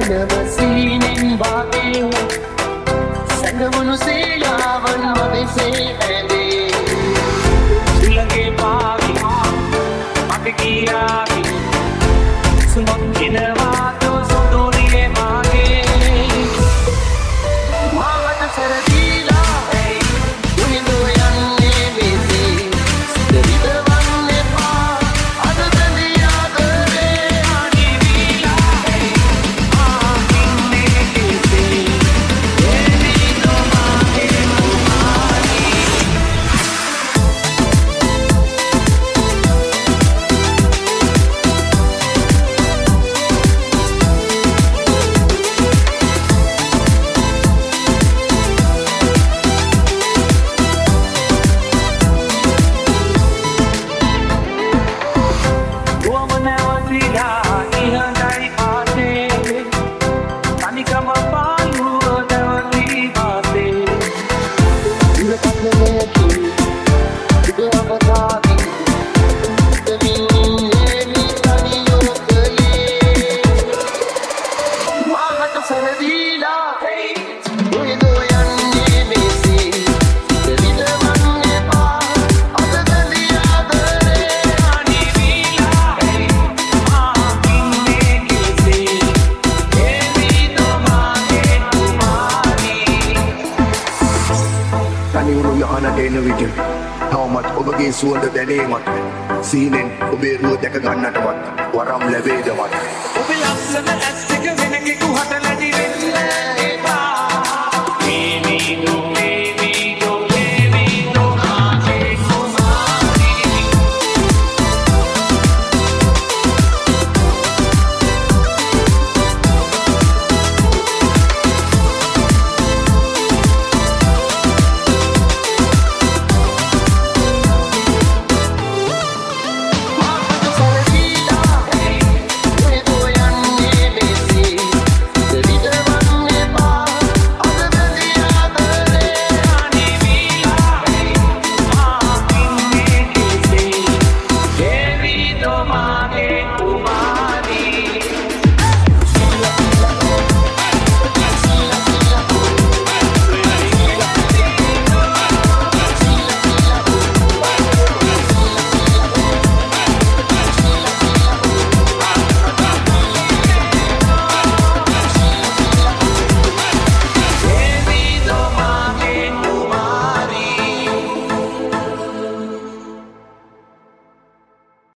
Never වාගේ සැඟවුණු සීලාවන් වදෙසේ ඇඳේ සුළඟේ පාවි මට කියාවි සුමක් කිනවා තෝ සොඳුරියේ මාගේ මාවට සරදීලා දුනිදෝ යන්නේ මෙසේ සිතවිදවන්න එපා අද දඳියා කරේ අනිවිලා ඔබගේ සුවඳ දැනීමත් සීනෙන් ඔබේ රුව දැක ගන්නටවත් වරම් ලැබේදවත් ඔබ ලස්සන ඇස් දෙක වෙනකෙකු හට නැති වෙන්න එපා මේ